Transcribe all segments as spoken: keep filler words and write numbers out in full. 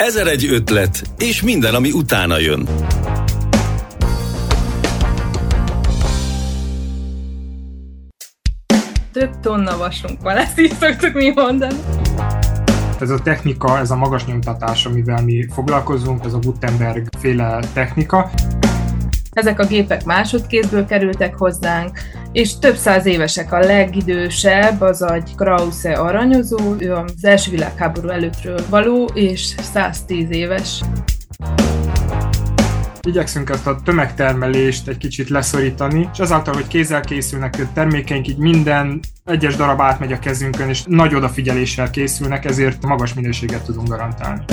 Ezeregy ötlet, és minden, ami utána jön. Több tonna vasunk van, ezt így szoktuk mi mondani. Ez a technika, ez a magas nyomtatás, amivel mi foglalkozunk, ez a Gutenberg féle technika. Ezek a gépek másodkézből kerültek hozzánk, és több száz évesek. A legidősebb az egy Krause aranyozó, ő az első világháború előttről való, és száztíz éves. Igyekszünk ezt a tömegtermelést egy kicsit leszorítani, és azáltal, hogy kézzel készülnek termékeink, így minden egyes darab átmegy a kezünkön, és nagy odafigyeléssel készülnek, ezért magas minőséget tudunk garantálni.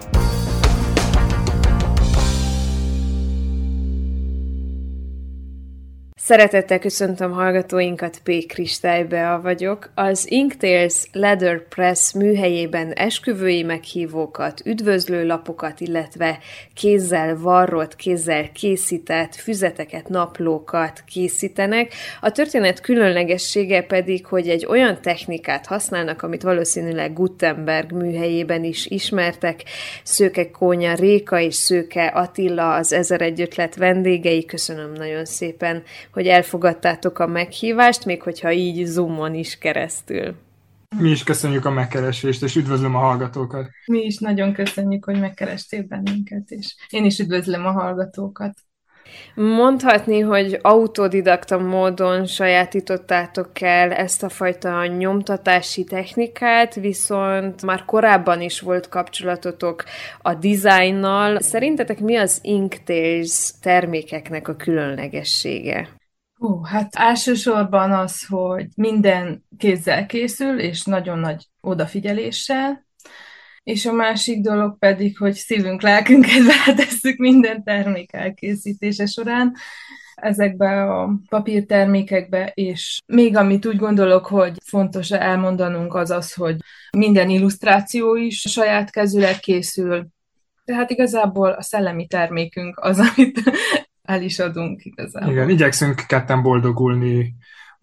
Szeretettel köszöntöm hallgatóinkat, P. Kristály Bea vagyok. Az Inktails Leather Press műhelyében esküvői meghívókat, üdvözlőlapokat, illetve kézzel varrott, kézzel készített füzeteket, naplókat készítenek. A történet különlegessége pedig, hogy egy olyan technikát használnak, amit valószínűleg Gutenberg műhelyében is ismertek. Szőke Kónya Réka és Szőke Attila az Ezeregy ötlet vendégei. Köszönöm nagyon szépen, hogy elfogadtátok a meghívást, még hogyha így Zoomon is keresztül. Mi is köszönjük a megkeresést, és üdvözlöm a hallgatókat. Mi is nagyon köszönjük, hogy megkerestél bennünket, és én is üdvözlöm a hallgatókat. Mondhatni, hogy autodidakta módon sajátítottátok el ezt a fajta nyomtatási technikát, viszont már korábban is volt kapcsolatotok a dizájnnal. Szerintetek mi az Inktails termékeknek a különlegessége? Ó, hát elsősorban az, hogy minden kézzel készül, és nagyon nagy odafigyeléssel, és a másik dolog pedig, hogy szívünk, lelkünket beletesszük minden termék elkészítése során ezekbe a papírtermékekbe, és még amit úgy gondolok, hogy fontos elmondanunk, az az, hogy minden illusztráció is saját kezűleg készül. Tehát igazából a szellemi termékünk az, amit el is adunk igazából. Igen, igyekszünk ketten boldogulni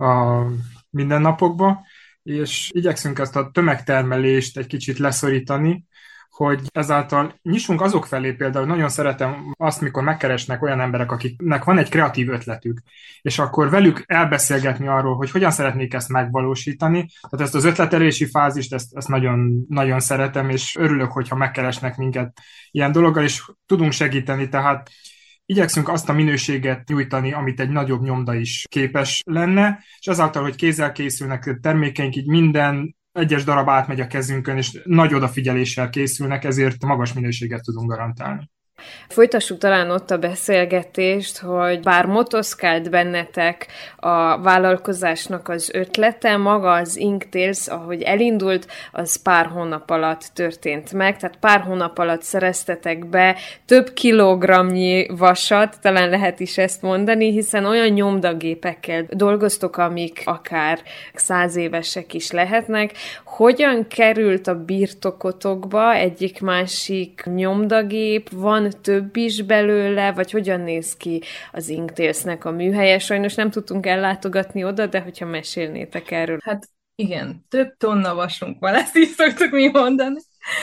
a mindennapokba, és igyekszünk ezt a tömegtermelést egy kicsit leszorítani, hogy ezáltal nyissunk azok felé, például nagyon szeretem azt, mikor megkeresnek olyan emberek, akiknek van egy kreatív ötletük, és akkor velük elbeszélgetni arról, hogy hogyan szeretnék ezt megvalósítani. Tehát ezt az ötletelési fázist, ezt, ezt nagyon, nagyon szeretem, és örülök, hogyha megkeresnek minket ilyen dologgal, és tudunk segíteni, tehát igyekszünk azt a minőséget nyújtani, amit egy nagyobb nyomda is képes lenne, és azáltal, hogy kézzel készülnek termékeink, így minden egyes darab átmegy a kezünkön, és nagy odafigyeléssel készülnek, ezért magas minőséget tudunk garantálni. Folytassuk talán ott a beszélgetést, hogy bár motoszkált bennetek a vállalkozásnak az ötlete, maga az Inktails, ahogy elindult, az pár hónap alatt történt meg, tehát pár hónap alatt szereztetek be több kilogramnyi vasat, talán lehet is ezt mondani, hiszen olyan nyomdagépekkel dolgoztok, amik akár száz évesek is lehetnek. Hogyan került a birtokotokba egyik-másik nyomdagép? Van több is belőle, vagy hogyan néz ki az Inktailsnek a műhelye? Sajnos nem tudtunk ellátogatni oda, de hogyha mesélnétek erről. Hát igen, több tonna vasunk van, ezt így szoktuk mi mondani.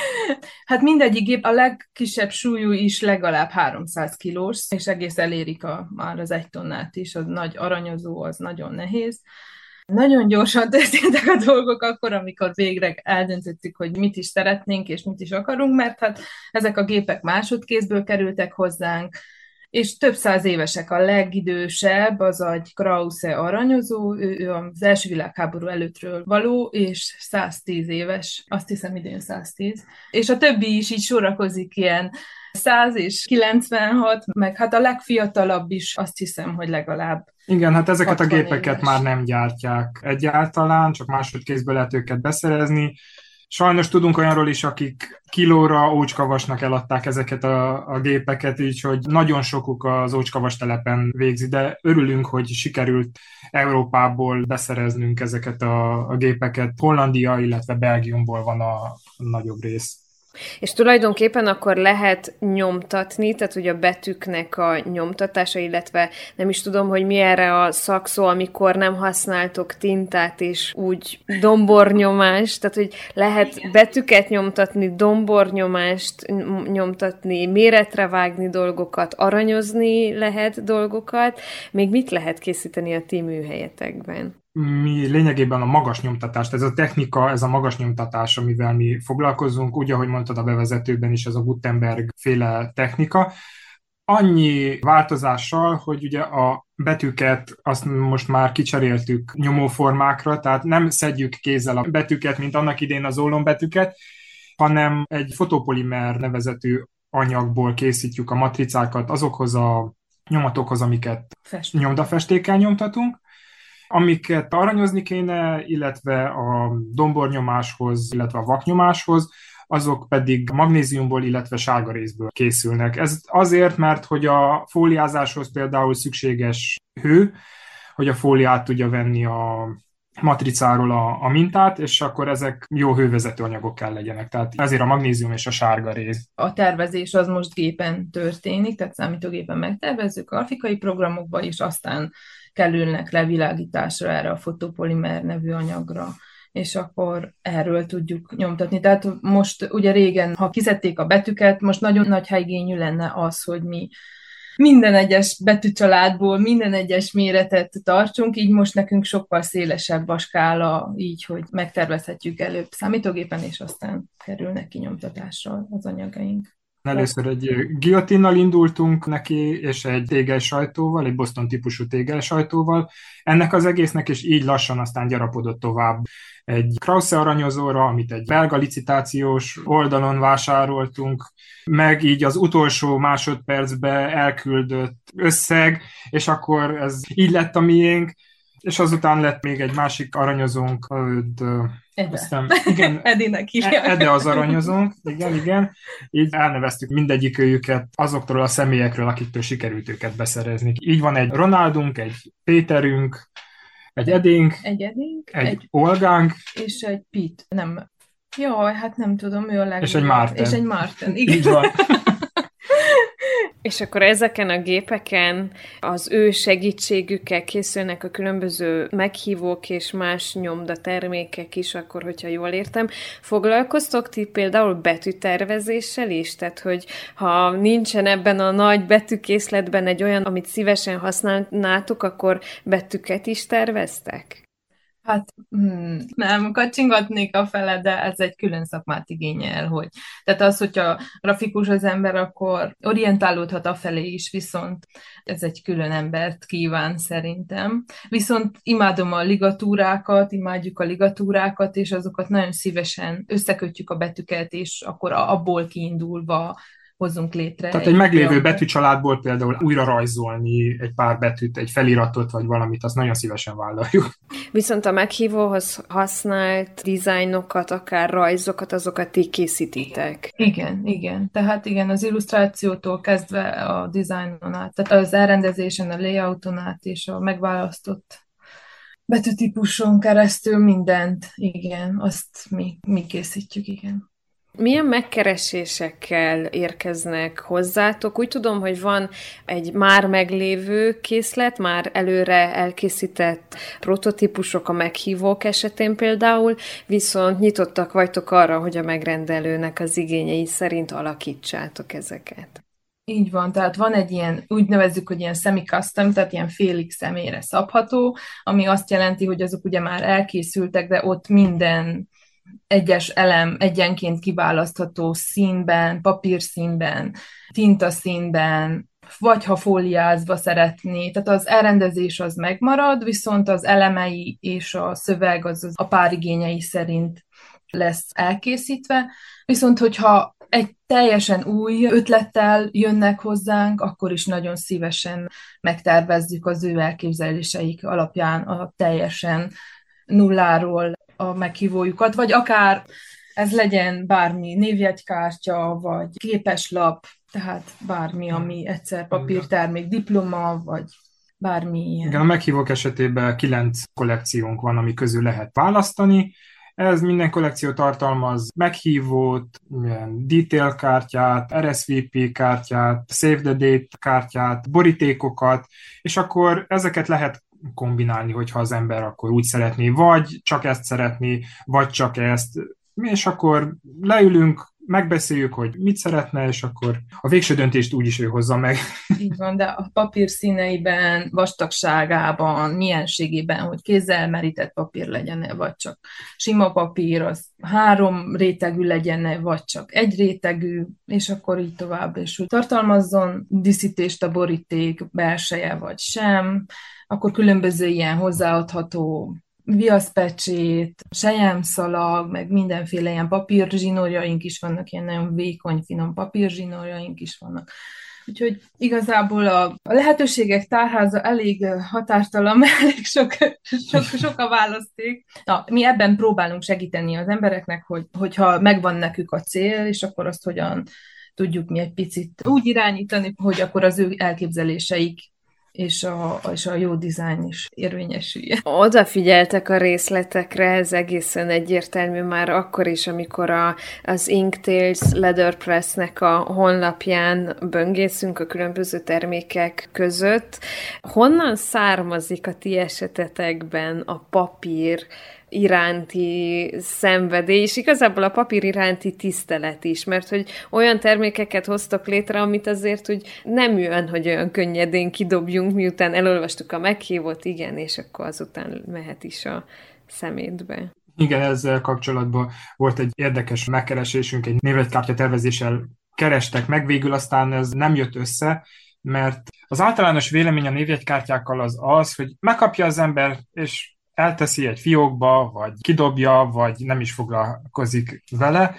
Hát mindegyik gép, a legkisebb súlyú is legalább háromszáz kilós, és egész elérik a, már az egy tonnát is, az nagy aranyozó, az nagyon nehéz. Nagyon gyorsan történtek a dolgok akkor, amikor végre eldöntöttük, hogy mit is szeretnénk, és mit is akarunk, mert hát ezek a gépek másodkézből kerültek hozzánk, és több száz évesek. A legidősebb az egy Krause aranyozó, ő, ő az első világháború előttről való, és száztíz éves, azt hiszem idén száztíz. És a többi is így sorakozik ilyen száz és kilencvenhat, meg hát a legfiatalabb is azt hiszem, hogy legalább Igen, hát ezeket a gépeket éves. már nem gyártják egyáltalán, csak másodkézből lehet őket beszerezni. Sajnos tudunk olyanról is, akik kilóra ócskavasnak eladták ezeket a, a gépeket, így hogy nagyon sokuk az ócskavas telepen végzi, de örülünk, hogy sikerült Európából beszereznünk ezeket a, a gépeket. Hollandia, illetve Belgiumból van a, a nagyobb rész. És tulajdonképpen akkor lehet nyomtatni, tehát hogy a betűknek a nyomtatása, illetve nem is tudom, hogy mi erre a szakszó, amikor nem használtok tintát, és úgy dombornyomást, tehát hogy lehet Igen. betűket nyomtatni, dombornyomást nyomtatni, méretre vágni dolgokat, aranyozni lehet dolgokat. Még mit lehet készíteni a ti műhelyetekben? Mi lényegében a magas nyomtatást, ez a technika, ez a magas nyomtatás, amivel mi foglalkozunk, úgy, ahogy mondtad a bevezetőben is, ez a Gutenberg féle technika. Annyi változással, hogy ugye a betűket azt most már kicseréltük nyomóformákra, tehát nem szedjük kézzel a betűket, mint annak idén az ólombetűket, hanem egy fotopolimer nevezetű anyagból készítjük a matricákat azokhoz a nyomatokhoz, amiket Fest. nyomdafestékkel nyomtatunk, amiket aranyozni kéne, illetve a dombornyomáshoz, illetve a vaknyomáshoz, azok pedig magnéziumból, illetve sárgarézből készülnek. Ez azért, mert hogy a fóliázáshoz például szükséges hő, hogy a fóliát tudja venni a matricáról a, a mintát, és akkor ezek jó hővezető anyagok kell legyenek. Tehát ezért a magnézium és a sárgaréz. A tervezés az most gépen történik, tehát számítógépen megtervezzük, grafikai programokba, és aztán kerülnek levilágításra erre a fotopolimer nevű anyagra, és akkor erről tudjuk nyomtatni. Tehát most ugye régen, ha kiszedték a betűket, most nagyon nagy helyigényű lenne az, hogy mi minden egyes betűcsaládból minden egyes méretet tartsunk, így most nekünk sokkal szélesebb a skála, így, hogy megtervezhetjük előbb számítógépen, és aztán kerülnek kinyomtatásra az anyagaink. Először egy guillotinnal indultunk neki, és egy tégelsajtóval, egy Boston típusú tégelsajtóval. Ennek az egésznek, és így lassan aztán gyarapodott tovább egy Krause aranyozóra, amit egy belga licitációs oldalon vásároltunk, meg így az utolsó másodpercbe elküldött összeg, és akkor ez így lett a miénk, és azután lett még egy másik aranyozónk, Ede. Aztán, igen, Edinek hívják. Ede az aranyozónk, igen, igen. Így elneveztük mindegyik őket azoktól a személyekről, akiktől sikerült őket beszerezni. Így van egy Ronaldunk, egy Péterünk, egy Edénk, egy, Edénk, egy, egy Olgánk, és egy Pete. Nem. Jaj, hát nem tudom, ő a legjobb. És egy Márten. És egy Márten, igen. Így van. És akkor ezeken a gépeken az ő segítségükkel készülnek a különböző meghívók és más nyomdatermékek is, akkor, hogyha jól értem. Foglalkoztok ti például betűtervezéssel is? Tehát, hogy ha nincsen ebben a nagy betűkészletben egy olyan, amit szívesen használnátok, akkor betűket is terveztek? Hát hmm, nem, kacsingatnék a fele, de ez egy külön szakmát igényel, hogy. Tehát az, hogyha grafikus az ember, akkor orientálódhat afelé is, viszont ez egy külön embert kíván szerintem. Viszont imádom a ligatúrákat, imádjuk a ligatúrákat, és azokat nagyon szívesen összekötjük a betűket, és akkor abból kiindulva hozzunk létre. Tehát egy, egy meglévő olyan betűcsaládból például újra rajzolni egy pár betűt, egy feliratot, vagy valamit, azt nagyon szívesen vállaljuk. Viszont a meghívóhoz használt dizájnokat, akár rajzokat, azokat ti készítitek. Igen, igen. Tehát igen, az illusztrációtól kezdve a dizájnon át, tehát az elrendezésen, a layouton át és a megválasztott betűtípuson keresztül mindent, igen, azt mi, mi készítjük, igen. Milyen megkeresésekkel érkeznek hozzátok? Úgy tudom, hogy van egy már meglévő készlet, már előre elkészített prototípusok a meghívók esetén például, viszont nyitottak vagytok arra, hogy a megrendelőnek az igényei szerint alakítsátok ezeket. Így van, tehát van egy ilyen, úgy nevezzük, hogy ilyen semi-custom, tehát ilyen félig személyre szabható, ami azt jelenti, hogy azok ugye már elkészültek, de ott minden egyes elem egyenként kiválasztható színben, papírszínben, tintaszínben, vagy ha fóliázva szeretné. Tehát az elrendezés az megmarad, viszont az elemei és a szöveg az a párigényei szerint lesz elkészítve. Viszont hogyha egy teljesen új ötlettel jönnek hozzánk, akkor is nagyon szívesen megtervezzük az ő elképzeléseik alapján a teljesen nulláról a meghívójukat, vagy akár ez legyen bármi névjegykártya, vagy képeslap, tehát bármi, ami egyszer papírtermék, diploma, vagy bármi ilyen. Igen, a meghívók esetében kilenc kollekciónk van, ami közül lehet választani, Ez minden kollekció tartalmaz meghívót, detail kártyát, er es vé pé kártyát, save the date kártyát, borítékokat, és akkor ezeket lehet kombinálni, hogyha az ember akkor úgy szeretné, vagy csak ezt szeretné, vagy csak ezt, és akkor leülünk, megbeszéljük, hogy mit szeretne, és akkor a végső döntést úgyis ő hozza meg. Így van, de a papír színeiben, vastagságában, mienségében, hogy kézzel merített papír legyen-e, vagy csak sima papír, az három rétegű legyen-e, vagy csak egy rétegű, és akkor így tovább, és hogy tartalmazzon díszítést a boríték belseje, vagy sem, akkor különböző ilyen hozzáadható viaszpecsét, selyemszalag, meg mindenféle ilyen papírzsinórjaink is vannak, ilyen nagyon vékony, finom papírzsinórjaink is vannak. Úgyhogy igazából a, a lehetőségek tárháza elég határtalan, mert elég sok, sok, sok a választék. Na, mi ebben próbálunk segíteni az embereknek, hogy, hogyha megvan nekük a cél, és akkor azt hogyan tudjuk mi egy picit úgy irányítani, hogy akkor az ő elképzeléseik és a, és a jó dizájn is érvényesülje. Odafigyeltek a részletekre, ez egészen egyértelmű már akkor is, amikor a, az Inktails Letterpressnek a honlapján böngészünk a különböző termékek között. Honnan származik a ti esetetekben a papír iránti szenvedély, és igazából a papír iránti tisztelet is, mert hogy olyan termékeket hoztak létre, amit azért úgy nem jön, hogy olyan könnyedén kidobjunk, miután elolvastuk a meghívót, igen, és akkor azután mehet is a szemétbe. Igen, ezzel kapcsolatban volt egy érdekes megkeresésünk, egy névjegykártya tervezéssel kerestek meg, végül aztán ez nem jött össze, mert az általános vélemény a névjegykártyákkal az az, hogy megkapja az ember, és elteszi egy fiókba, vagy kidobja, vagy nem is foglalkozik vele,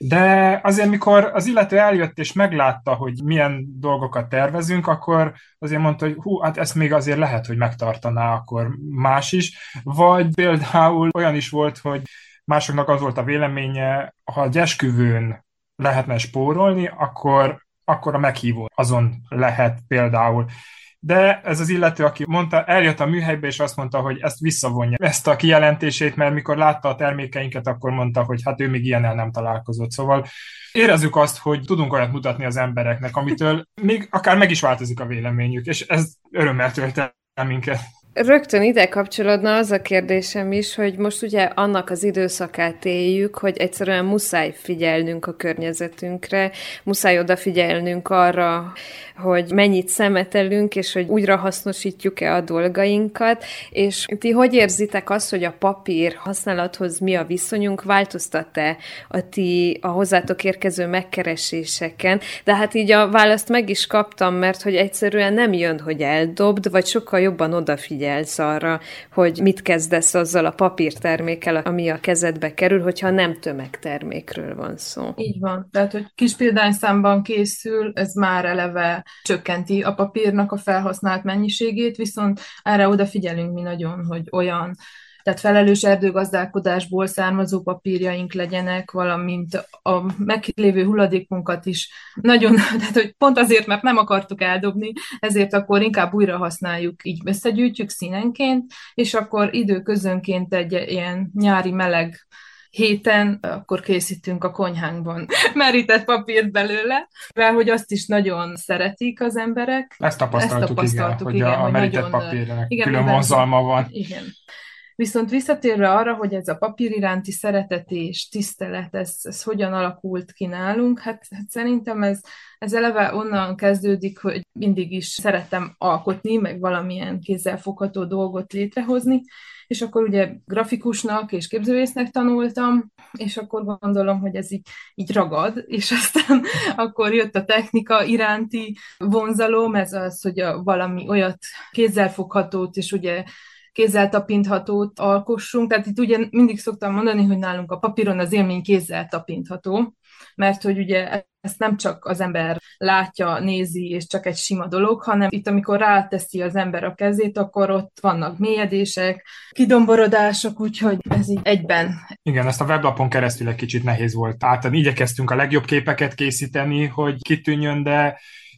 de azért, mikor az illető eljött és meglátta, hogy milyen dolgokat tervezünk, akkor azért mondta, hogy hú, hát ezt még azért lehet, hogy megtartaná akkor más is, vagy például olyan is volt, hogy másoknak az volt a véleménye, ha egy esküvőn lehetne spórolni, akkor, akkor a meghívó azon lehet például. De ez az illető, aki mondta, eljött a műhelybe, és azt mondta, hogy ezt visszavonja, ezt a kijelentését, mert mikor látta a termékeinket, akkor mondta, hogy hát ő még ilyennel nem találkozott. Szóval érezzük azt, hogy tudunk olyat mutatni az embereknek, amitől még akár meg is változik a véleményük, és ez örömmel tölt el minket. Rögtön ide kapcsolódna az a kérdésem is, hogy most ugye annak az időszakát éljük, hogy egyszerűen muszáj figyelnünk a környezetünkre, muszáj odafigyelnünk arra, hogy mennyit szemetelünk, és hogy újra hasznosítjuk-e a dolgainkat, és ti hogy érzitek azt, hogy a papír használathoz mi a viszonyunk, változtat-e a ti a hozzátok érkező megkereséseken? De hát így a választ meg is kaptam, mert hogy egyszerűen nem jön, hogy eldobd, vagy sokkal jobban odafigyelsz arra, hogy mit kezdesz azzal a papírtermékkel, ami a kezedbe kerül, hogyha nem tömegtermékről van szó. Így van. Tehát, hogy kis példányszámban készül, ez már eleve csökkenti a papírnak a felhasznált mennyiségét, viszont erre odafigyelünk mi nagyon, hogy olyan, tehát felelős erdőgazdálkodásból származó papírjaink legyenek, valamint a meglévő hulladékunkat is nagyon, tehát hogy pont azért, mert nem akartuk eldobni, ezért akkor inkább újra használjuk, így összegyűjtjük színenként, és akkor időközönként egy ilyen nyári meleg héten akkor készítünk a konyhánkban merített papírt belőle, mert hogy azt is nagyon szeretik az emberek. Ezt tapasztaltuk, Ezt tapasztaltuk igen, igen, hogy a, a merített nagyon, papírnak igen, külön vonzalma van. Igen. Viszont visszatérve arra, hogy ez a papír iránti szeretet és tisztelet, ez, ez hogyan alakult ki nálunk, hát, hát szerintem ez, ez eleve onnan kezdődik, hogy mindig is szerettem alkotni, meg valamilyen kézzelfogható dolgot létrehozni, és akkor ugye grafikusnak és képzőésznek tanultam, és akkor gondolom, hogy ez így, így ragad, és aztán akkor jött a technika iránti vonzalom, ez az, hogy a valami olyat kézzelfoghatót, és ugye kézzel tapinthatót alkossunk. Tehát itt ugye mindig szoktam mondani, hogy nálunk a papíron az élmény kézzel tapintható, mert hogy ugye ezt nem csak az ember látja, nézi, és csak egy sima dolog, hanem itt, amikor ráteszi az ember a kezét, akkor ott vannak mélyedések, kidomborodások, úgyhogy ez így egyben. Igen, ezt a weblapon keresztül egy kicsit nehéz volt átadni. Igyekeztünk a legjobb képeket készíteni, hogy kitűnjön, de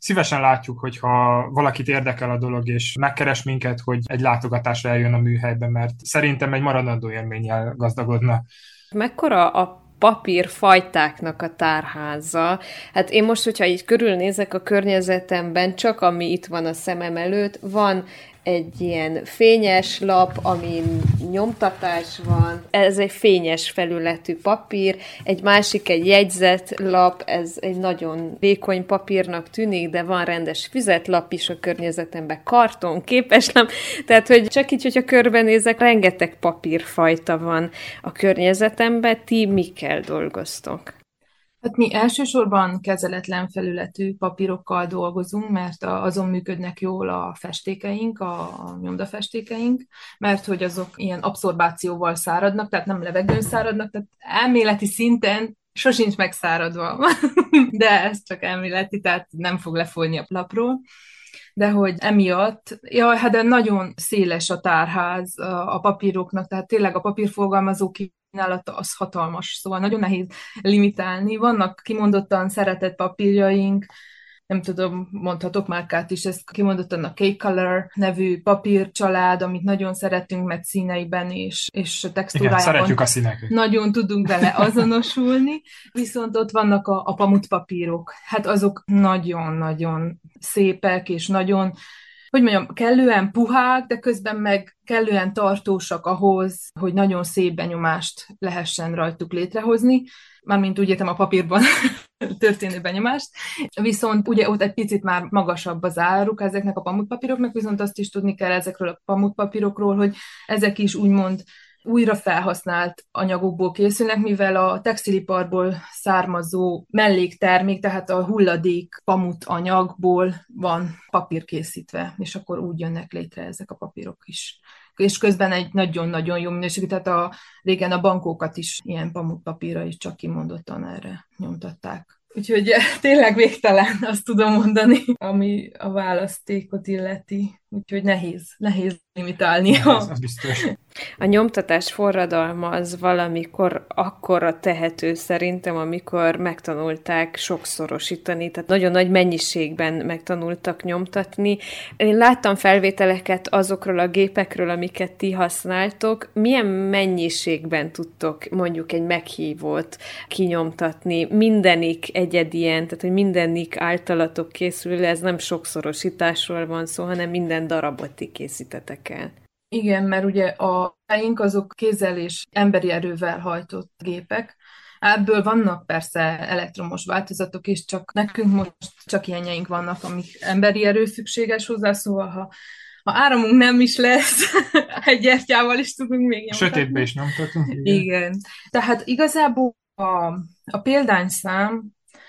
szívesen látjuk, hogyha valakit érdekel a dolog, és megkeres minket, hogy egy látogatásra eljön a műhelybe, mert szerintem egy maradandó élménnyel gazdagodna. Mekkora a papírfajtáknak a tárháza? Hát én most, hogyha így körülnézek a környezetemben, csak ami itt van a szemem előtt, van egy ilyen fényes lap, amin nyomtatás van. Ez egy fényes felületű papír, egy másik egy jegyzetlap, ez egy nagyon vékony papírnak tűnik, de van rendes füzetlap is a környezetemben, karton, képeslap, tehát hogy csak így, hogyha körbenézek, rengeteg papírfajta van a környezetemben. Ti mikkel dolgoztok? Hát mi elsősorban kezeletlen felületű papírokkal dolgozunk, mert azon működnek jól a festékeink, a nyomdafestékeink, mert hogy azok ilyen abszorbációval száradnak, tehát nem levegőn száradnak, tehát elméleti szinten sosincs megszáradva, de ez csak elméleti, tehát nem fog lefolyni a lapról. De hogy emiatt, jaj, hát de nagyon széles a tárház a papíroknak, tehát tényleg a papírforgalmazó kínálata az hatalmas, szóval nagyon nehéz limitálni. Vannak kimondottan szeretett papírjaink, nem tudom, mondhatok márkát is, ez kimondottan a K-Color nevű papírcsalád, amit nagyon szeretünk, mert színeiben és, és textúrájában. Igen, szeretjük a színeket. Nagyon tudunk vele azonosulni, viszont ott vannak a, a pamutpapírok. Hát azok nagyon-nagyon szépek, és nagyon, hogy mondjam, kellően puhák, de közben meg kellően tartósak ahhoz, hogy nagyon szép benyomást lehessen rajtuk létrehozni. Mármint úgy értem a papírban történő benyomást, viszont ugye ott egy picit már magasabb az áruk ezeknek a pamutpapíroknak, viszont azt is tudni kell ezekről a pamutpapírokról, hogy ezek is úgymond újra felhasznált anyagokból készülnek, mivel a textiliparból származó melléktermék, tehát a hulladék pamut anyagból van papír készítve, és akkor úgy jönnek létre ezek a papírok is. És közben egy nagyon-nagyon jó minőségű, tehát a, régen a bankókat is ilyen pamutpapírra is csak kimondottan erre nyomtatták. Úgyhogy tényleg végtelen, azt tudom mondani, ami a választékot illeti. Úgyhogy nehéz, nehéz limitálni. Ez, ez biztos. A nyomtatás forradalma az valamikor akkora tehető szerintem, amikor megtanulták sokszorosítani, tehát nagyon nagy mennyiségben megtanultak nyomtatni. Én láttam felvételeket azokról a gépekről, amiket ti használtok. Milyen mennyiségben tudtok mondjuk egy meghívót kinyomtatni? Mindenik egyedien, tehát hogy mindenik általatok készül, ez nem sokszorosításról van szó, hanem minden darabot ti készítetek el. Igen, mert ugye a helyünk azok kézzel és emberi erővel hajtott gépek. Ebből vannak persze elektromos változatok is, csak nekünk most csak ilyenjeink vannak, amik emberi erő szükséges hozzá, szóval ha, ha áramunk nem is lesz, egy gyertyával is tudunk még nyomtatni. Sötétbe is nyomtatunk. Igen. igen. Tehát igazából a, a példányszám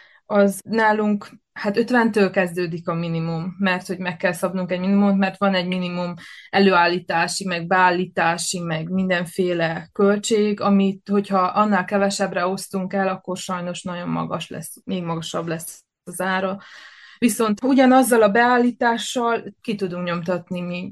az nálunk hát ötventől kezdődik a minimum, mert hogy meg kell szabnunk egy minimumot, mert van egy minimum előállítási, meg beállítási, meg mindenféle költség, amit, hogyha annál kevesebbre osztunk el, akkor sajnos nagyon magas lesz, még magasabb lesz az ára. Viszont ugyanazzal a beállítással ki tudunk nyomtatni mi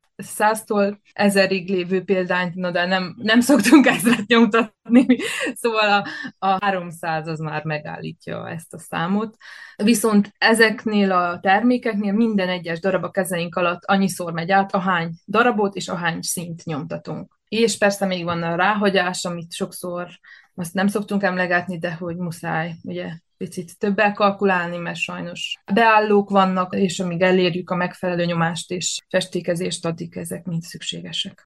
száztól ezerig lévő példányt, no, de nem, nem szoktunk ezret nyomtatni, szóval a, a háromszáz az már megállítja ezt a számot. Viszont ezeknél a termékeknél minden egyes darab a kezeink alatt annyiszor megy át, ahány darabot és ahány szint nyomtatunk. És persze még van a ráhagyás, amit sokszor azt nem szoktunk emlegetni, de hogy muszáj, ugye, picit többel kalkulálni, mert sajnos beállók vannak, és amíg elérjük a megfelelő nyomást és festékezést, addig ezek mind szükségesek.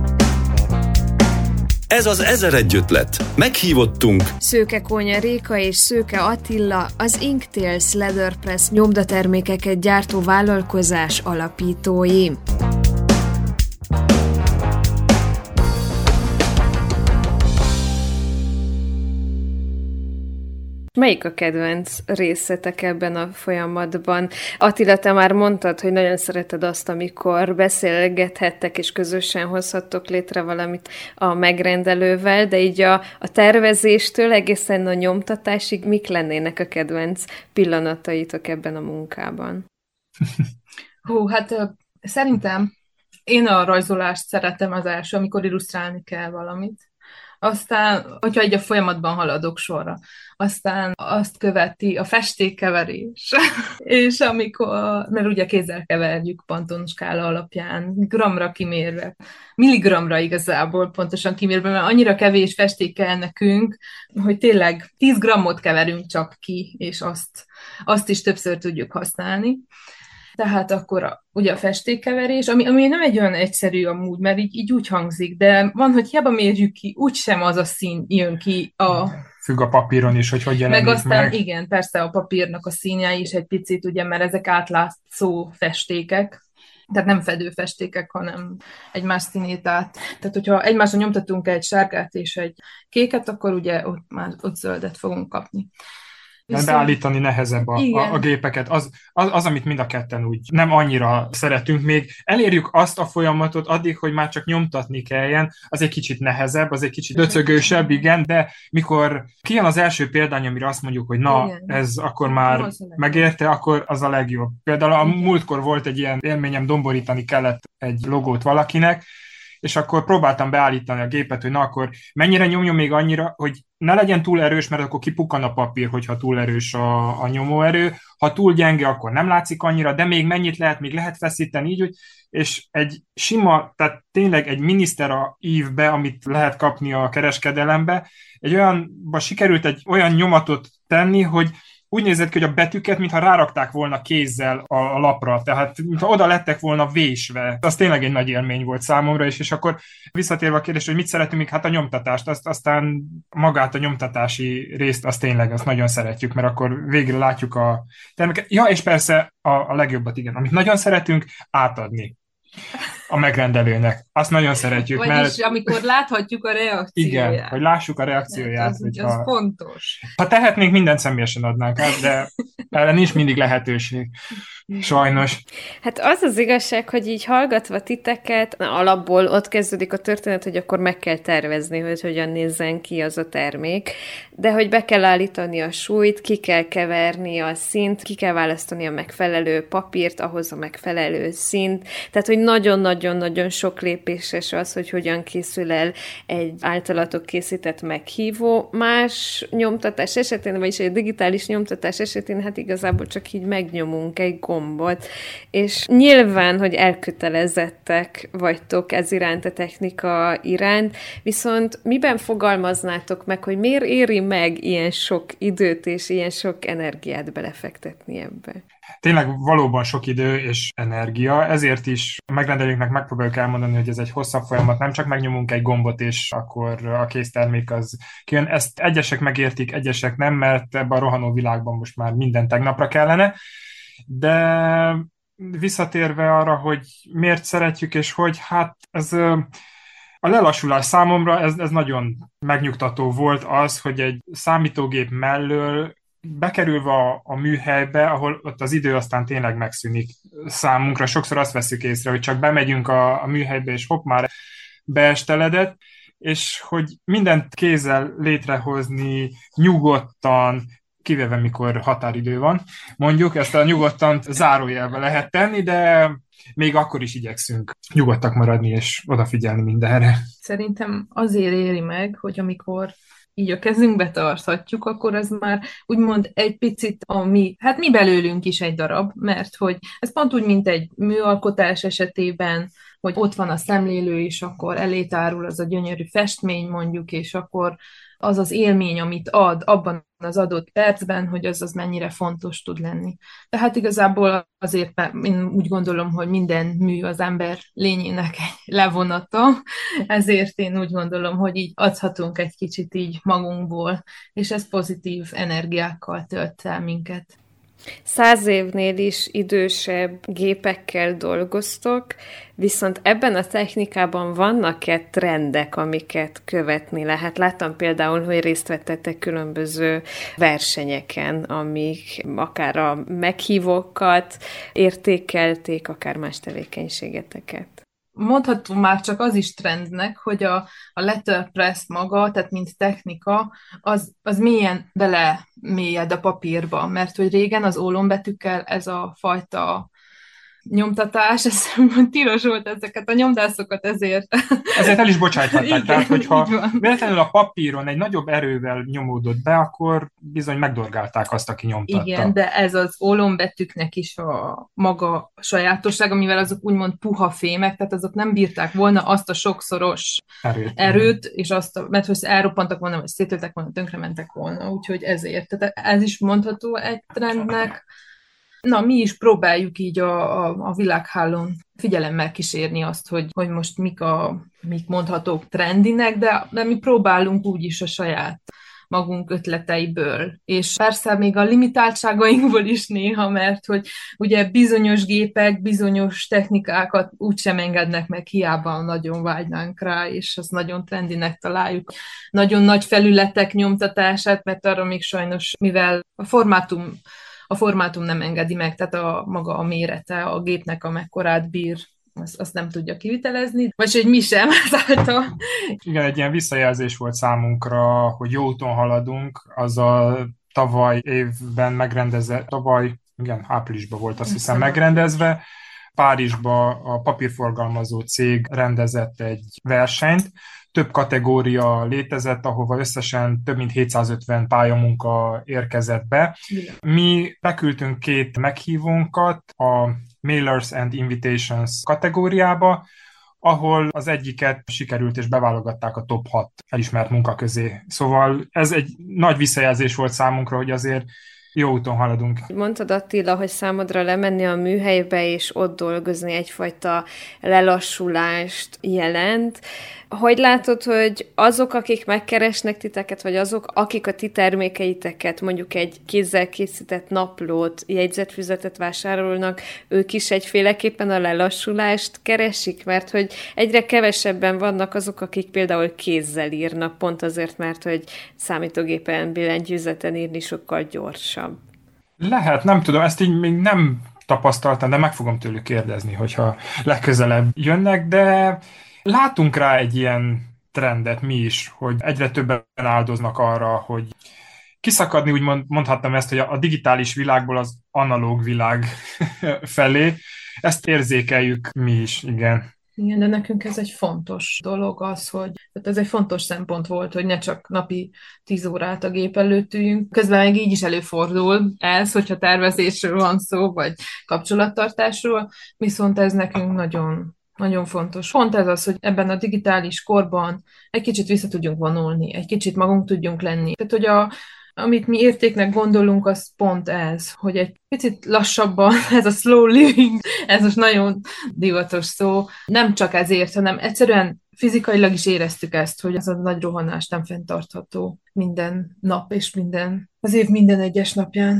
Ez az ezeregy ötlet. Meghívottunk Szőke Kónya Réka és Szőke Attila, az Inktails Leatherpress nyomdatermékeket gyártó vállalkozás alapítói. Melyik a kedvenc részletek ebben a folyamatban? Attila, te már mondtad, hogy nagyon szereted azt, amikor beszélgethettek és közösen hozhattok létre valamit a megrendelővel, de így a, a tervezéstől egészen a nyomtatásig mik lennének a kedvenc pillanataitok ebben a munkában? Hú, hát szerintem Én a rajzolást szeretem az első, amikor illusztrálni kell valamit. Aztán, hogyha egy a folyamatban haladok sorra, aztán azt követi a festékkeverés, és amikor, mert ugye kézzel keverjük Pantone skála alapján, gramra kimérve, milligramra igazából pontosan kimérve, mert annyira kevés festék kell nekünk, hogy tényleg tíz grammot keverünk csak ki, és azt, azt is többször tudjuk használni. Tehát akkor a, ugye a festékkeverés, ami, ami nem egy olyan egyszerű amúgy, mert így, így úgy hangzik, de van, hogy hiába mérjük ki, úgysem az a szín jön ki a... Függ a papíron is, hogy hogy jelenik meg. Aztán meg. igen, persze a papírnak a színje is egy picit, ugye, mert ezek átlátszó festékek, tehát nem fedőfestékek, hanem egymás színét át. Tehát, hogyha egymásra nyomtatunk egy sárgát és egy kéket, akkor ugye ott már ott zöldet fogunk kapni. Viszont... beállítani nehezebb a, a, a gépeket. Az, az, az, amit mind a ketten úgy nem annyira szeretünk. Még elérjük azt a folyamatot addig, hogy már csak nyomtatni kelljen, az egy kicsit nehezebb, az egy kicsit döcögősebb, igen, de mikor kijön az első példány, amire azt mondjuk, hogy na, igen, ez akkor már megérte, akkor az a legjobb. Például a múltkor volt egy ilyen élményem, domborítani kellett egy logót valakinek, és akkor próbáltam beállítani a gépet, hogy na akkor mennyire nyomjon még annyira, hogy ne legyen túl erős, mert akkor kipukkan a papír, hogyha túl erős a, a nyomóerő. Ha túl gyenge, akkor nem látszik annyira, de még mennyit lehet, még lehet feszíteni így, hogy, és egy sima, tehát tényleg egy minisztera ívbe, amit lehet kapni a kereskedelembe, egy olyanba sikerült egy olyan nyomatot tenni, hogy úgy nézett ki, hogy a betűket, mintha rárakták volna kézzel a, a lapra, tehát mintha oda lettek volna vésve. Az tényleg egy nagy élmény volt számomra, és, és akkor visszatérve a kérdésre, hogy mit szeretünk még, hát a nyomtatást, azt, aztán magát a nyomtatási részt, azt tényleg, azt nagyon szeretjük, mert akkor végre látjuk a terméket. Ja, és persze a, a legjobbat, igen, amit nagyon szeretünk, átadni a megrendelőnek. Azt nagyon szeretjük. Vagyis mert... amikor láthatjuk a reakcióját. Igen, hogy lássuk a reakcióját. Az, hogyha... az fontos. Ha tehetnénk, mindent személyesen adnánk át, de erre nincs mindig lehetőség. Sajnos. Hát az az igazság, hogy így hallgatva titeket, na, alapból ott kezdődik a történet, hogy akkor meg kell tervezni, hogy hogyan nézzen ki az a termék, de hogy be kell állítani a súlyt, ki kell keverni a színt, ki kell választani a megfelelő papírt, ahhoz a megfelelő színt, tehát hogy nagyon-nagyon-nagyon sok lépéses az, hogy hogyan készül el egy általatok készített meghívó. Más nyomtatás esetén, vagyis egy digitális nyomtatás esetén, hát igazából csak így megnyomunk egy gombot, és nyilván, hogy elkötelezettek vagytok ez iránt, a technika iránt, viszont miben fogalmaznátok meg, hogy miért éri meg ilyen sok időt és ilyen sok energiát belefektetni ebbe? Tényleg valóban sok idő és energia, ezért is a megrendelőknek megpróbáljuk elmondani, hogy ez egy hosszabb folyamat, nem csak megnyomunk egy gombot, és akkor a késztermék az kijön. Ezt egyesek megértik, egyesek nem, mert ebben a rohanó világban most már minden tegnapra kellene. De visszatérve arra, hogy miért szeretjük, és hogy hát ez a lelassulás számomra, ez, ez nagyon megnyugtató volt az, hogy egy számítógép mellől bekerülve a, a műhelybe, ahol ott az idő aztán tényleg megszűnik számunkra. Sokszor azt veszük észre, hogy csak bemegyünk a, a műhelybe, és hopp, már beesteledett, és hogy mindent kézzel létrehozni, nyugodtan, kivéve mikor határidő van. Mondjuk ezt a nyugodtan zárójelbe lehet tenni, de még akkor is igyekszünk nyugodtak maradni és odafigyelni mindenre. Szerintem azért éri meg, hogy amikor így a kezünkbe tarthatjuk, akkor az már úgymond egy picit a mi, hát mi belőlünk is egy darab, mert hogy ez pont úgy, mint egy műalkotás esetében, hogy ott van a szemlélő, és akkor elé tárul az a gyönyörű festmény mondjuk, és akkor az az élmény, amit ad abban az adott percben, hogy az az mennyire fontos tud lenni. Tehát igazából azért, mert én úgy gondolom, hogy minden mű az ember lényének egy levonata, ezért én úgy gondolom, hogy így adhatunk egy kicsit így magunkból, és ez pozitív energiákkal tölt el minket. Száz évnél is idősebb gépekkel dolgoztok, viszont ebben a technikában vannak-e trendek, amiket követni lehet? Láttam például, hogy részt vettetek különböző versenyeken, amik akár a meghívókat értékelték, akár más tevékenységeteket. Mondhatom már csak az is trendnek, hogy a, a letterpress maga, tehát mint technika, az, az mélyen belemélyed a papírba, mert hogy régen az ólombetűkkel ez a fajta nyomtatás, ez tilos volt ezeket a nyomdászokat, ezért. Ezért el is bocsájthatták, Igen, tehát hogyha így van. véletlenül a papíron egy nagyobb erővel nyomódott be, akkor bizony megdorgálták azt, aki nyomtatta. Igen, de ez az olombetűknek is a maga sajátossága, mivel azok úgymond puha fémek, tehát azok nem bírták volna azt a sokszoros Erőt. erőt, és azt, a, mert hogy elroppantak volna, vagy szétöltek volna, tönkrementek volna, úgyhogy ezért. Tehát ez is mondható egy trendnek. Na, mi is próbáljuk így a, a, a világhálón figyelemmel kísérni azt, hogy, hogy most mik, a, mik mondhatók trendinek, de, de mi próbálunk úgyis a saját magunk ötleteiből. És persze még a limitáltságainkból is néha, mert hogy ugye bizonyos gépek, bizonyos technikákat úgysem engednek meg, hiába nagyon vágynánk rá, és azt nagyon trendinek találjuk. Nagyon nagy felületek nyomtatását, mert arra még sajnos, mivel a formátum a formátum nem engedi meg, tehát a maga a mérete a gépnek, amekkorát bír, azt, azt nem tudja kivitelezni, vagy hogy mi sem ezáltal. Igen, egy ilyen visszajelzés volt számunkra, hogy jó úton haladunk, az a tavaly évben megrendezett, tavaly, igen, áprilisban volt azt hiszem megrendezve, Párizsba a papírforgalmazó cég rendezett egy versenyt, több kategória létezett, ahova összesen több mint hétszázötven pályamunka érkezett be. Mi beküldtünk két meghívónkat a Mailers and Invitations kategóriába, ahol az egyiket sikerült és beválogatták a top hat elismert munka közé. Szóval ez egy nagy visszajelzés volt számunkra, hogy azért jó úton haladunk. Mondtad, Attila, hogy számodra lemenni a műhelybe és ott dolgozni egyfajta lelassulást jelent. Hogy látod, hogy azok, akik megkeresnek titeket, vagy azok, akik a ti termékeiteket, mondjuk egy kézzel készített naplót, jegyzetfüzetet vásárolnak, ők is egyféleképpen a lelassulást keresik? Mert hogy egyre kevesebben vannak azok, akik például kézzel írnak, pont azért, mert hogy számítógépen, billentyűzeten írni sokkal gyorsabb. Lehet, nem tudom, ezt így még nem tapasztaltam, de meg fogom tőlük kérdezni, hogyha legközelebb jönnek, de látunk rá egy ilyen trendet mi is, hogy egyre többen áldoznak arra, hogy kiszakadni, úgy mond, mondhatnám ezt, hogy a digitális világból az analóg világ felé. Ezt érzékeljük mi is, igen. Igen, de nekünk ez egy fontos dolog az, hogy tehát ez egy fontos szempont volt, hogy ne csak napi tíz órát a gép előtt üljünk. Közben még így is előfordul ez, hogyha tervezésről van szó, vagy kapcsolattartásról, viszont ez nekünk nagyon Nagyon fontos. Pont ez az, hogy ebben a digitális korban egy kicsit vissza tudjunk vonulni, egy kicsit magunk tudjunk lenni. Tehát, hogy a, amit mi értéknek gondolunk, az pont ez, hogy egy picit lassabban, ez a slow living, ez most nagyon divatos szó, nem csak ezért, hanem egyszerűen fizikailag is éreztük ezt, hogy ez a nagy rohanás nem fenntartható minden nap és minden, az év minden egyes napján.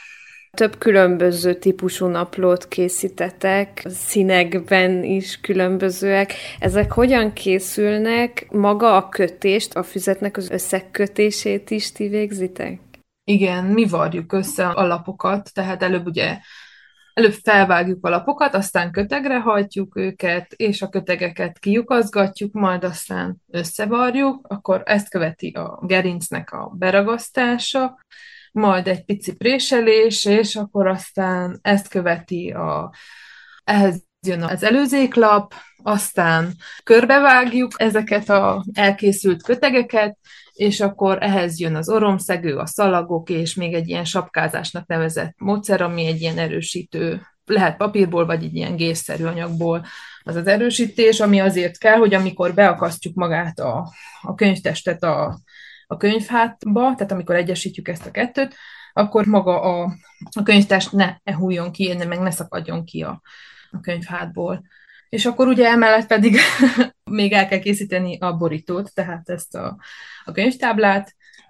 Több különböző típusú naplót készítetek, színekben is különbözőek. Ezek hogyan készülnek? Maga a kötést, a füzetnek az összekötését is ti végzitek? Igen, mi varjuk össze a lapokat, tehát előbb ugye előbb felvágjuk a lapokat, aztán kötegre hajtjuk őket, és a kötegeket kilyukazgatjuk, majd aztán összevarjuk, akkor ezt követi a gerincnek a beragasztása, majd egy pici préselés, és akkor aztán ezt követi a, ehhez jön az előzéklap, aztán körbevágjuk ezeket az elkészült kötegeket, és akkor ehhez jön az oromszegő, a szalagok, és még egy ilyen sapkázásnak nevezett módszer, ami egy ilyen erősítő, lehet papírból, vagy egy ilyen gészszerű anyagból az az erősítés, ami azért kell, hogy amikor beakasztjuk magát a, a könyvtestet a a könyvhátba, tehát amikor egyesítjük ezt a kettőt, akkor maga a, a könyvtest ne hulljon ki, ne, meg ne szakadjon ki a, a könyvhátból. És akkor ugye emellett pedig még el kell készíteni a borítót, tehát ezt a, a könyvtáblát,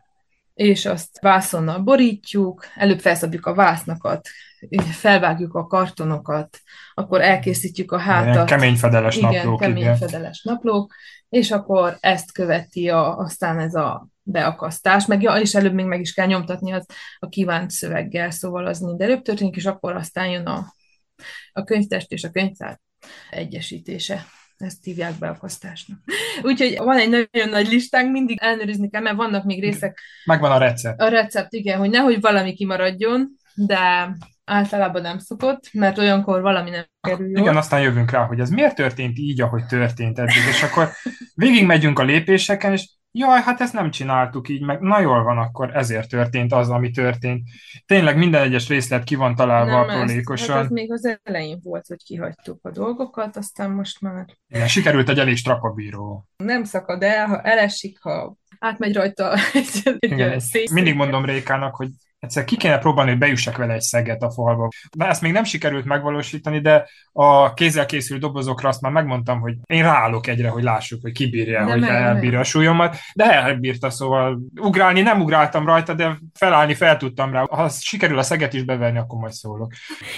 és azt vászonnal borítjuk, előbb felszabjuk a vásznakat, felvágjuk a kartonokat, akkor elkészítjük a hátat. Ilyen keményfedeles igen, naplók. keményfedeles naplók, és akkor ezt követi a, aztán ez a beakasztás, meg ja, és előbb még meg is kell nyomtatni az, a kívánt szöveggel, szóval az mind előbb történik, és akkor aztán jön a, a könyvtest és a könyvtár egyesítése. Ezt hívják beakasztásnak. Úgyhogy van egy nagyon nagy listánk, mindig ellenőrizni kell, mert vannak még részek. Megvan a recept. A recept, igen, hogy nehogy valami kimaradjon, de Általában nem szokott, mert olyankor valami nem kerül jól. Igen, aztán jövünk rá, hogy ez miért történt így, ahogy történt eddig, és akkor végigmegyünk a lépéseken, és jaj, hát ezt nem csináltuk így, meg na jól van, akkor ezért történt az, ami történt. Tényleg minden egyes részlet ki van találva Nem, ezt, hát aprólékosan. az még az elején volt, hogy kihagytuk a dolgokat, aztán most már Igen, sikerült egy elég strapabíró. nem szakad el, ha elesik, ha átmegy rajta egy, egy Igen, szék. mindig mondom Rékának, hogy egyszer ki kéne próbálni, hogy bejussak vele egy szeget a falba. De ezt még nem sikerült megvalósítani, de a kézzel készült dobozokra azt már megmondtam, hogy én ráállok egyre, hogy lássuk, hogy kibírja, De hogy meg- elbírja a súlyomat. De elbírta, szóval ugrálni nem ugráltam rajta, de felállni fel tudtam rá. Ha sikerül a szeget is beverni, akkor majd szólok.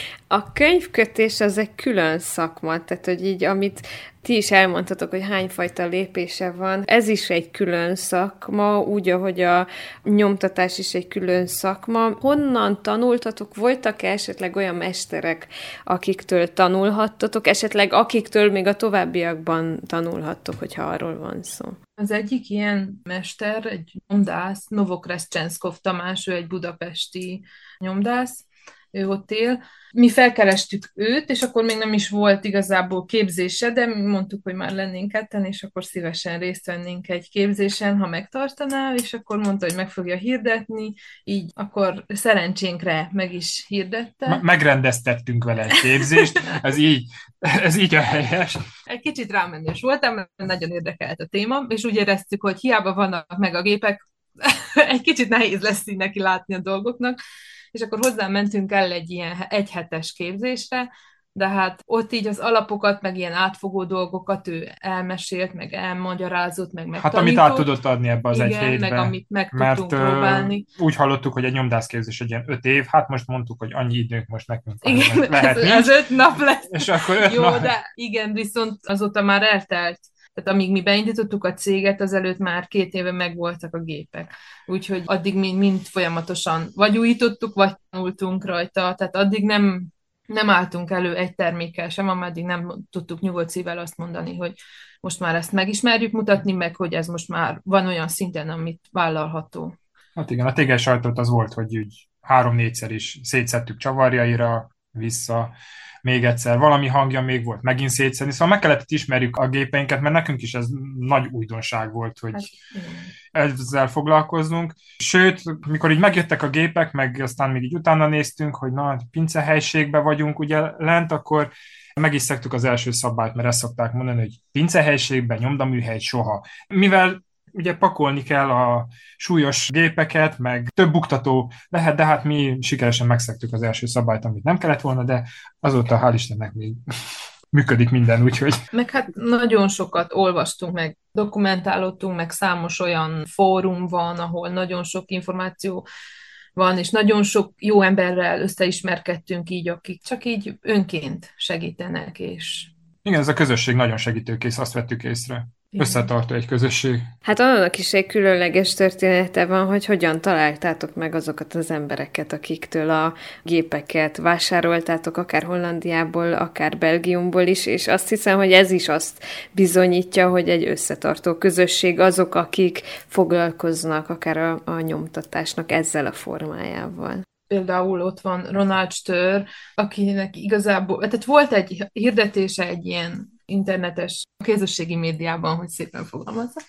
A könyvkötés az egy külön szakma, tehát hogy így, amit ti is elmondhatok, hogy hányfajta lépése van, ez is egy külön szakma, úgy, ahogy a nyomtatás is egy külön szakma. Honnan tanultatok? Voltak-e esetleg olyan mesterek, akiktől tanulhattatok, esetleg akiktől még a továbbiakban tanulhattok, hogyha arról van szó? Az egyik ilyen mester, egy nyomdász, Novokreschenskov Tamás, ő egy budapesti nyomdász, ő ott él. Mi felkerestük őt, és akkor még nem is volt igazából képzése, de mi mondtuk, hogy már lennénk ketten, és akkor szívesen részt vennénk egy képzésen, ha megtartaná, és akkor mondta, hogy meg fogja hirdetni, így akkor szerencsénkre meg is hirdette. Me- megrendeztettünk vele egy képzést, ez így, ez így a helyes. Egy kicsit rámenős voltam, mert nagyon érdekelt a téma, és úgy éreztük, hogy hiába vannak meg a gépek, egy kicsit nehéz lesz így neki látni a dolgoknak, és akkor hozzá mentünk el egy ilyen egyhetes képzésre, de hát ott így az alapokat, meg ilyen átfogó dolgokat ő elmesélt, meg elmagyarázott, meg Hát megtanított. amit át tudott adni ebbe az Igen, egy hétbe. meg amit meg Mert tudtunk ö, próbálni. úgy hallottuk, hogy egy nyomdászképzés egy ilyen öt év, hát most mondtuk, hogy annyi időnk most nekünk van, Igen, hogy lehet ez, nincs. ez öt nap lesz. És akkor öt Jó, nap. de igen, viszont azóta már eltelt. Tehát amíg mi beindítottuk a céget, azelőtt már két éve megvoltak a gépek. Úgyhogy addig mi mind folyamatosan vagy újítottuk, vagy tanultunk rajta. Tehát addig nem, nem álltunk elő egy termékkel sem, ameddig nem tudtuk nyugodt szívvel azt mondani, hogy most már ezt megismerjük mutatni, meg hogy ez most már van olyan szinten, amit vállalható. Hát igen, a tégely sajtot az volt, hogy úgy három-négyszer is szétszettük csavarjaira, vissza, még egyszer valami hangja még volt, megint szétszedni, szóval meg kellett ismerjük a gépeinket, mert nekünk is ez nagy újdonság volt, hogy Hát, igen. ezzel foglalkoznunk. Sőt, mikor így megjöttek a gépek, meg aztán még így utána néztünk, hogy na, pincehelyiségben vagyunk ugye lent, akkor meg is szegtük az első szabályt, mert ezt szokták mondani, hogy pincehelyiségben, nyomdaműhely soha. Mivel ugye pakolni kell a súlyos gépeket, meg több buktató lehet, de hát mi sikeresen megszegtük az első szabályt, amit nem kellett volna, de azóta hál' Istennek még működik minden, úgyhogy... Meg hát nagyon sokat olvastunk, meg dokumentálódtunk, meg számos olyan fórum van, ahol nagyon sok információ van, és nagyon sok jó emberrel összeismerkedtünk így, akik csak így önként segítenek, és Igen, ez a közösség nagyon segítőkész, azt vettük észre. igen. Összetartó egy közösség. Hát annak is egy különleges története van, hogy hogyan találtátok meg azokat az embereket, akiktől a gépeket vásároltátok, akár Hollandiából, akár Belgiumból is, és azt hiszem, hogy ez is azt bizonyítja, hogy egy összetartó közösség azok, akik foglalkoznak akár a, a nyomtatásnak ezzel a formájával. Például ott van Ronald Stör, akinek igazából, tehát volt egy hirdetése egy ilyen internetes közösségi médiában, hogy szépen fogalmazzak,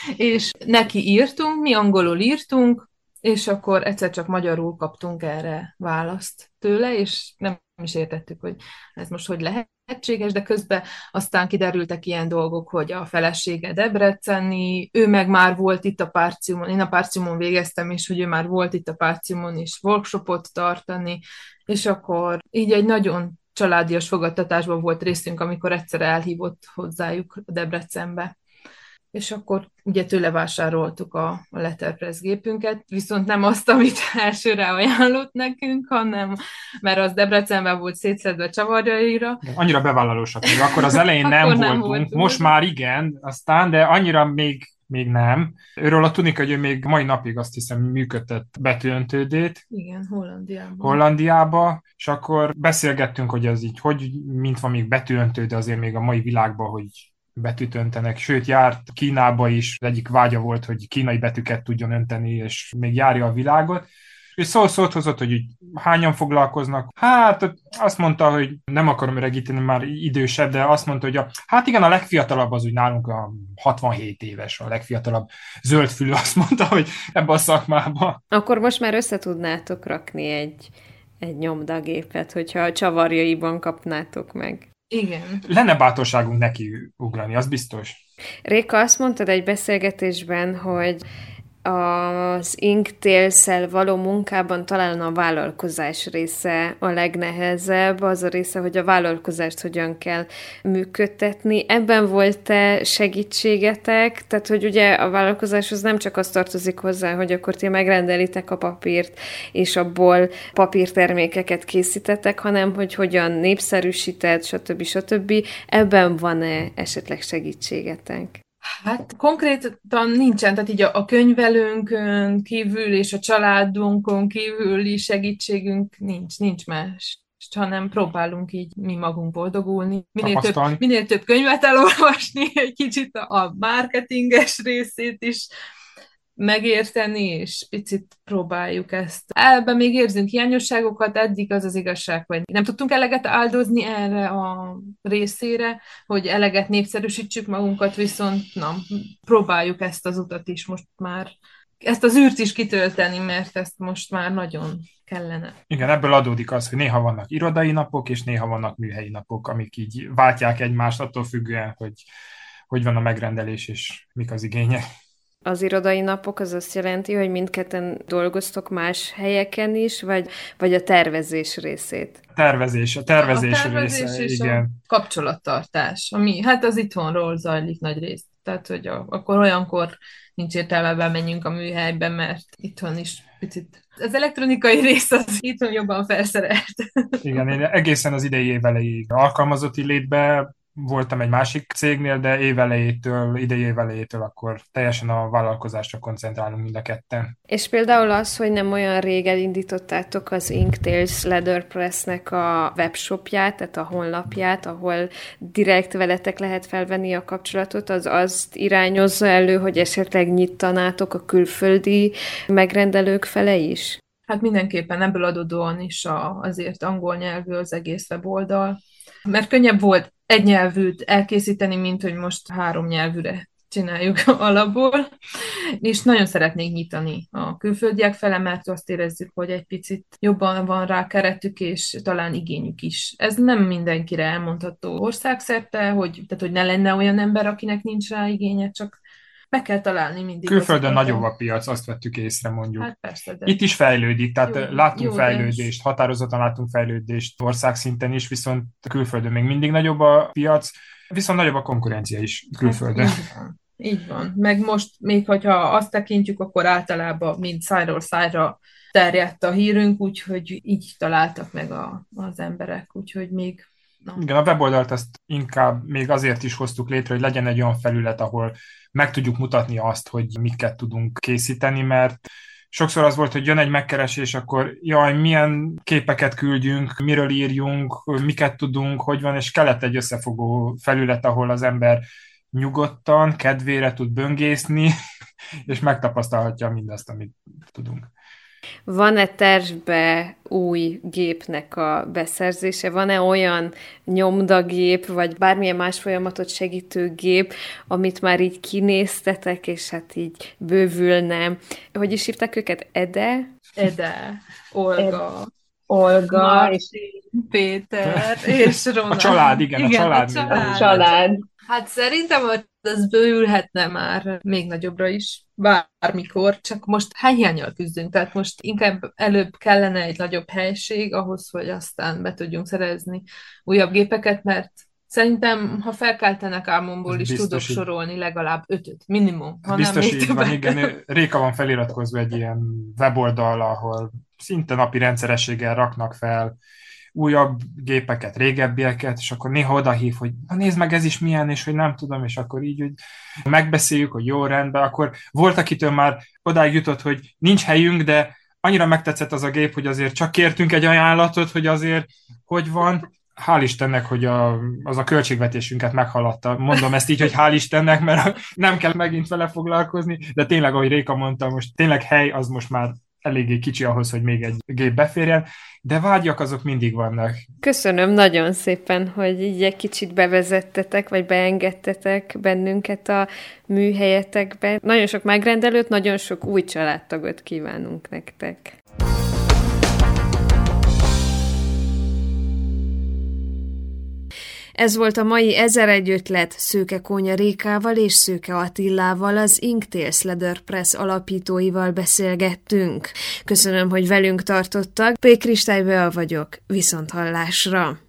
és neki írtunk, mi angolul írtunk, és akkor egyszer csak magyarul kaptunk erre választ tőle, és nem is értettük, hogy ez most hogy lehetséges, de közben aztán kiderültek ilyen dolgok, hogy a felesége debreceni, ő meg már volt itt a Párciumon, én a Párciumon végeztem, és hogy ő már volt itt a Párciumon is workshopot tartani, és akkor így egy nagyon családias fogadtatásban volt részünk, amikor egyszer elhívott hozzájuk Debrecenbe. És akkor ugye tőle vásároltuk a, a letterpress gépünket, viszont nem azt, amit elsőre ajánlott nekünk, hanem, mert az Debrecenben volt szétszedve csavarjaira. Annyira bevállalósak még. Akkor az elején nem, Akkor nem voltunk, voltunk. most már igen, aztán, de annyira még, még nem. Őről a tudni, hogy ő még mai napig azt hiszem működtet betűöntődét Igen, Hollandiában. Hollandiába, és akkor beszélgettünk, hogy ez így, hogy mint van még betűöntő, de azért még a mai világban, hogy betűt öntenek, sőt járt Kínába is, az egyik vágya volt, hogy kínai betűket tudjon önteni, és még járja a világot. és szó-szót hozott, hogy így hányan foglalkoznak. Hát azt mondta, hogy nem akarom öregíteni, már idősebb, de azt mondta, hogy a, hát igen, a legfiatalabb az úgy nálunk a hatvanhét éves, a legfiatalabb zöldfülű, azt mondta, hogy ebbe a szakmába. Akkor most már össze tudnátok rakni egy, egy nyomdagépet, hogyha a csavarjaiban kapnátok meg. Igen. Lenne bátorságunk neki ugrani, az biztos. Réka, azt mondtad egy beszélgetésben, hogy az Inktails-szel való munkában talán a vállalkozás része a legnehezebb, az a része, hogy a vállalkozást hogyan kell működtetni. Ebben volt-e segítségetek? Tehát, hogy ugye a vállalkozáshoz nem csak az tartozik hozzá, hogy akkor ti megrendelitek a papírt, és abból papírtermékeket készítetek, hanem hogy hogyan népszerűsített, stb. stb. Ebben van-e esetleg segítségetek? Hát konkrétan nincsen, tehát így a, a könyvelőnkön kívül és a családunkon kívüli segítségünk nincs, nincs más, hanem próbálunk így mi magunk boldogulni. Minél több, minél több könyvet elolvasni, egy kicsit a, a marketinges részét is megérteni, és picit próbáljuk ezt. Ebben még érzünk hiányosságokat, eddig az az igazság, hogy nem tudtunk eleget áldozni erre a részére, hogy eleget népszerűsítsük magunkat, viszont na, próbáljuk ezt az utat is most már, ezt az űrt is kitölteni, mert ezt most már nagyon kellene. Igen, ebből adódik az, hogy néha vannak irodai napok, és néha vannak műhelyi napok, amik így váltják egymást attól függően, hogy hogy van a megrendelés, és mik az igények. Az irodai napok az azt jelenti, hogy mindketten dolgoztok más helyeken is, vagy, vagy a tervezés részét? Tervezés, a tervezés, a tervezés része, és igen. A kapcsolattartás, ami hát az itthonról zajlik nagy részt. Tehát, hogy a, akkor olyankor nincs értelme bemenjünk a műhelybe, mert itthon is picit az elektronikai rész az itthon jobban felszerelt. Igen, én egészen az idei év elejéig alkalmazotti létbe voltam egy másik cégnél, de évelejétől, idei évelejétől akkor teljesen a vállalkozásra koncentrálunk mind a ketten. És például az, hogy nem olyan rég elindítottátok az Inktails Letterpressnek a webshopját, tehát a honlapját, ahol direkt veletek lehet felvenni a kapcsolatot, az azt irányozza elő, hogy esetleg nyitanátok a külföldi megrendelők fele is? Hát mindenképpen ebből adódóan is a, azért angol nyelvű az egész weboldal, mert könnyebb volt egy nyelvűt elkészíteni, mint hogy most három nyelvűre csináljuk alapból, és nagyon szeretnénk nyitani a külföldiek fele, mert azt érezzük, hogy egy picit jobban van rá keretük, és talán igényük is. Ez nem mindenkire elmondható országszerte, hogy, tehát, hogy ne lenne olyan ember, akinek nincs rá igénye, csak meg kell találni mindig. Külföldön nagyobb a piac, azt vettük észre, mondjuk. Hát persze, de... Itt is fejlődik, tehát jó, láttunk jó, fejlődést, de... határozottan látunk fejlődést országszinten is, viszont külföldön még mindig nagyobb a piac, viszont nagyobb a konkurencia is külföldön. Hát, így van. Így van. Meg most, még hogyha azt tekintjük, akkor általában mind szájról szájra terjedt a hírünk, úgyhogy így találtak meg a, az emberek, úgyhogy még... No. Igen, a weboldalt ezt inkább még azért is hoztuk létre, hogy legyen egy olyan felület, ahol meg tudjuk mutatni azt, hogy miket tudunk készíteni, mert sokszor az volt, hogy jön egy megkeresés, akkor jaj, milyen képeket küldjünk, miről írjunk, miket tudunk, hogy van, és kellett egy összefogó felület, ahol az ember nyugodtan, kedvére tud böngészni, és megtapasztalhatja mindazt, amit tudunk. Van-e tervbe új gépnek a beszerzése? Van-e olyan nyomdagép, vagy bármilyen más folyamatot segítő gép, amit már így kinéztetek, és hát így bővülne? Hogy is hívták őket? Ede? Ede, Olga, Ed, Olga, Martin, és Péter, és Ronald. A család, igen, igen a család. A család. A család. Hát szerintem az bővülhetne már még nagyobbra is, bármikor, csak most helyhiánnyal küzdünk, tehát most inkább előbb kellene egy nagyobb helység ahhoz, hogy aztán be tudjunk szerezni újabb gépeket, mert szerintem, ha felkeltenek álmomból is, tudok így. sorolni legalább ötöt, minimum. Ha biztos nem, így van, igen. Réka van feliratkozva egy ilyen weboldal, ahol szinte napi rendszerességgel raknak fel újabb gépeket, régebbieket, és akkor néha odahív, hogy na nézd meg, ez is milyen, és hogy nem tudom, és akkor így hogy megbeszéljük, hogy jó, rendben, akkor volt, akitől már odáig jutott, hogy nincs helyünk, de annyira megtetszett az a gép, hogy azért csak kértünk egy ajánlatot, hogy azért hogy van. Hál' Istennek, hogy a, az a költségvetésünket meghaladta. Mondom ezt így, hogy hál' Istennek, mert nem kell megint vele foglalkozni, de tényleg, ahogy Réka mondta, most tényleg hely, az most már eléggé kicsi ahhoz, hogy még egy gép beférjen, de vágyak azok mindig vannak. Köszönöm nagyon szépen, hogy így egy kicsit bevezettetek, vagy beengedtetek bennünket a műhelyetekbe. Nagyon sok megrendelőt, nagyon sok új családtagot kívánunk nektek. Ez volt a mai ezeregy ötlet. Szőke Kónya Rékával és Szőke Attillával, az Inktails Leather Press alapítóival beszélgettünk. Köszönöm, hogy velünk tartottak. P. Kristály Bea vagyok. Viszonthallásra!